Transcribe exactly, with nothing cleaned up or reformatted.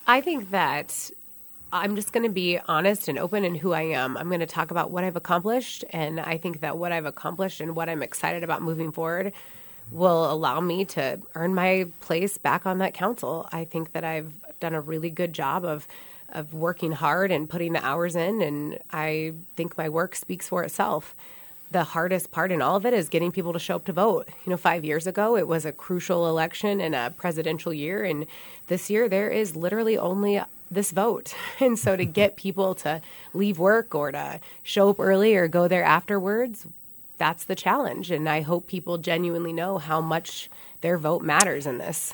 I think that I'm just going to be honest and open in who I am. I'm going to talk about what I've accomplished, and I think that what I've accomplished and what I'm excited about moving forward will allow me to earn my place back on that council. I think that I've done a really good job of of working hard and putting the hours in, and I think my work speaks for itself. The hardest part in all of it is getting people to show up to vote. You know, five years ago, it was a crucial election and a presidential year, and this year there is literally only this vote. And so to get people to leave work or to show up early or go there afterwards, that's the challenge. And I hope people genuinely know how much their vote matters in this.